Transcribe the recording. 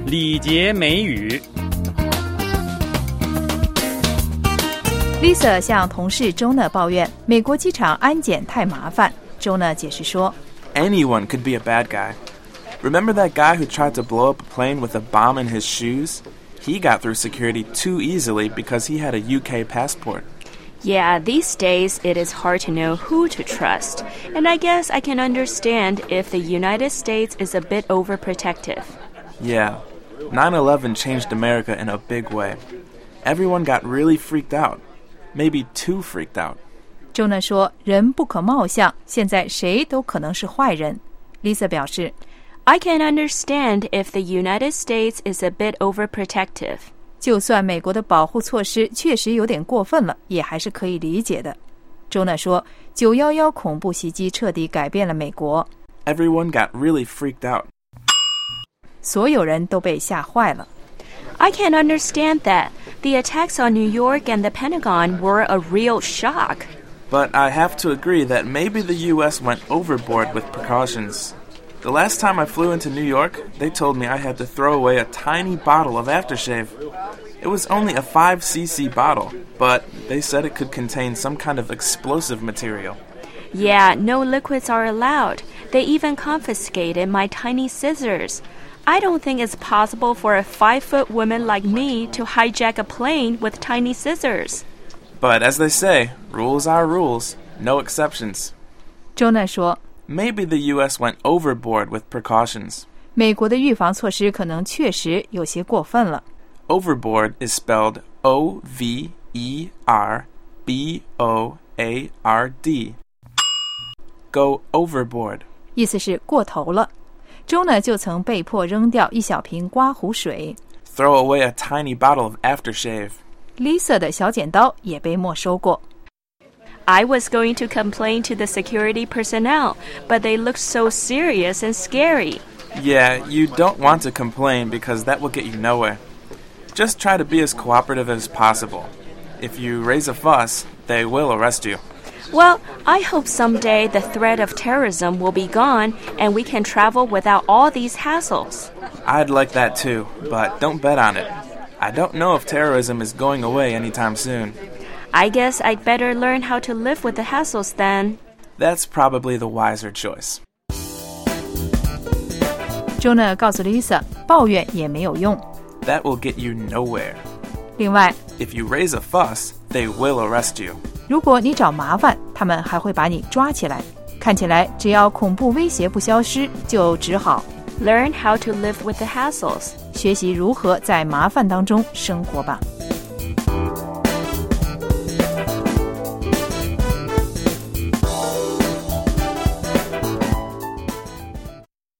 礼节美语。 Lisa 向同事 Jonah 抱怨美国机场安检太麻烦。Jonah 解释说 Anyone could be a bad guy. Remember that guy who tried to blow up a plane with a bomb in his shoes? He got through security too easily because he had a UK passport. Yeah, these days it is hard to know who to trust. And I guess I can understand if the United States is a bit overprotective. Yeah, 9/11 changed America in a big way. Everyone got really freaked out. Maybe too freaked out. Jonah 说人不可貌相，现在谁都可能是坏人。Lisa 表示 I can understand if the United States is a bit overprotective. 就算美国的保护措施确实有点过分了，也还是可以理解的。Jonah 说911恐怖袭击彻底改变了美国。 Everyone got really freaked out. 所有人都被吓坏了。 I can understand that. The attacks on New York and the Pentagon were a real shock. But I have to agree that maybe the U.S. went overboard with precautions. The last time I flew into New York, they told me I had to throw away a tiny bottle of aftershave. It was only a 5cc bottle, but they said it could contain some kind of explosive material. Yeah, no liquids are allowed. They even confiscated my tiny scissors. I don't think it's possible for a 5-foot woman like me to hijack a plane with tiny scissors. But as they say, rules are rules, no exceptions. Jonah 说 Maybe the U.S. went overboard with precautions. 美国的预防措施可能确实有些过分了。 Overboard is spelled O-V-E-R-B-O-A-R-D. Go overboard. 意思是过头了。Jonah 就曾被迫扔掉一小瓶刮胡水。 Throw away a tiny bottle of aftershave. Lisa 的小剪刀也被没收过。 I was going to complain to the security personnel, but they looked so serious and scary. Yeah, you don't want to complain because that will get you nowhere. Just try to be as cooperative as possible. If you raise a fuss, they will arrest you. Well, I hope someday the threat of terrorism will be gone and we can travel without all these hassles. I'd like that too, but don't bet on it. I don't know if terrorism is going away anytime soon. I guess I'd better learn how to live with the hassles then. That's probably the wiser choice. Jonah 告诉 Lisa 抱怨也没有用。 That will get you nowhere. 另外 If you raise a fuss, they will arrest you. 如果你找麻烦，他们还会把你抓起来。看起来只要恐怖威胁不消失，就只好 Learn how to live with the hassles. 学习如何在麻烦当中生活吧。